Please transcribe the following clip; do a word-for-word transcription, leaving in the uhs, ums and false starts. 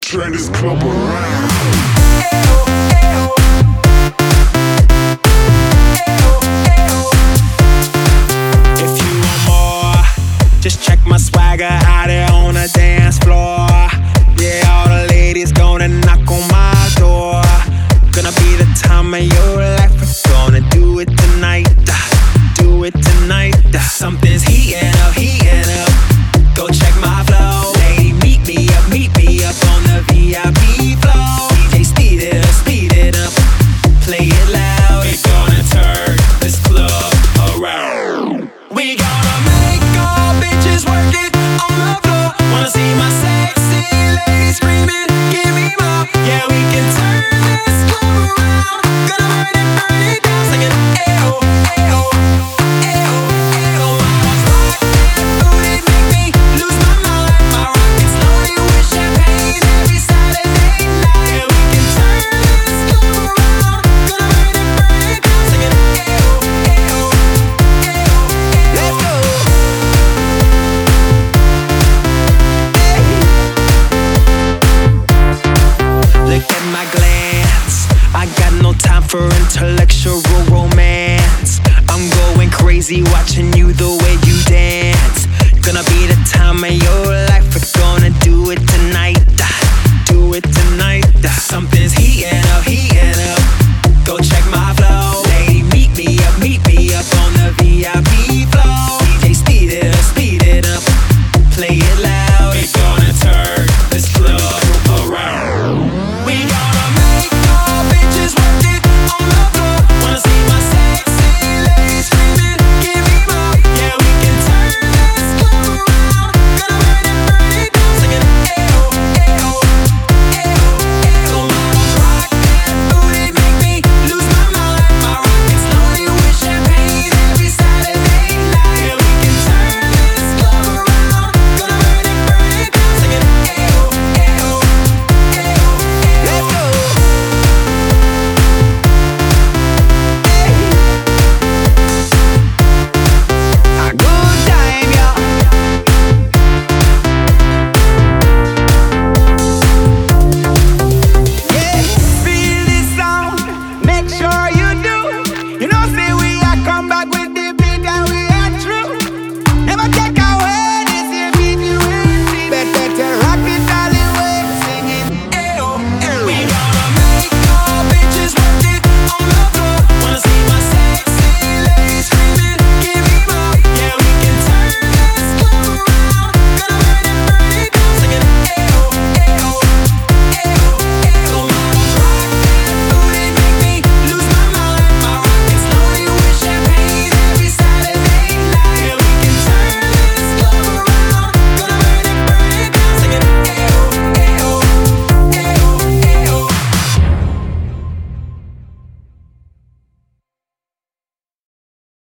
Turn this club around. If you want more, just check my swagger out there on the dance floor. Yeah, all the ladies gonna knock on my door. Gonna be the time of your life. We're gonna do it tonight. Do it tonight. Something's heating up, heating up. Go check my flow. Lady, meet me up, meet me up on the V I P